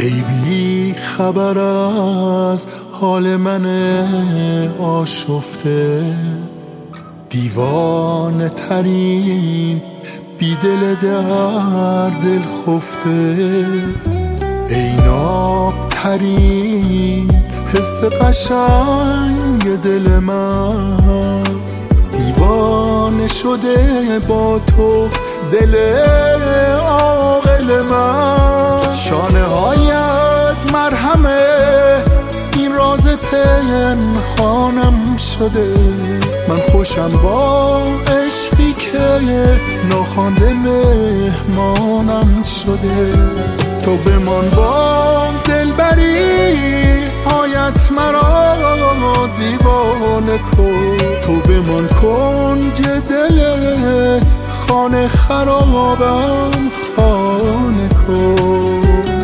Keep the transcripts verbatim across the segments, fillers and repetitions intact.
ای بی خبر از حال من آشفته، دیوانه ترین بی دل در دل خفته، ای ناب ترین حس قشنگ دل من، دیوانه شده با تو دل عاقل من. شانه هایت مرهمه این راز پنهانم شده، من خوشم با عشقی که ناخوانده مهمانم شده. تو بمان با دلبری هایت مرا دیوانه کن، تو بمان کنج دل خانه خرابم خانه کن.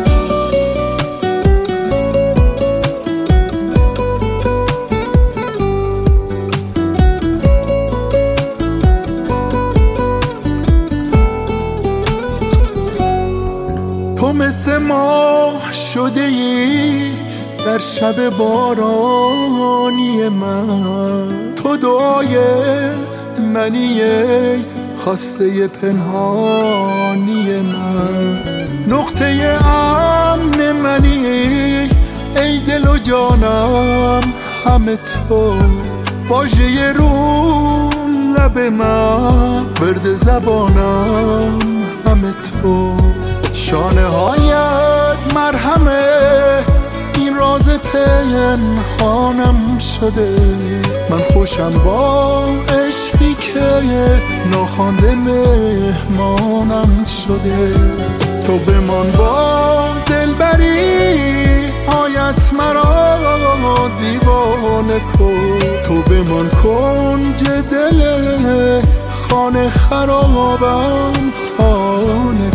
تو مثل ماه شده ای در شب بارانی من، تو دعای منی ای خواسته پنهانی من، نقطه امن منی ای دل و جانم همه تو، واژه رو لب من ورد زبانم همه تو. شانه هایت مرهمه این راز پنهانم شده، من خوشم با عشقی که ناخوانده مهمانم شده. تو بمان با دلبری هایت مرا دیوانه کن، تو بمان کنج دل خانه خرابم خانه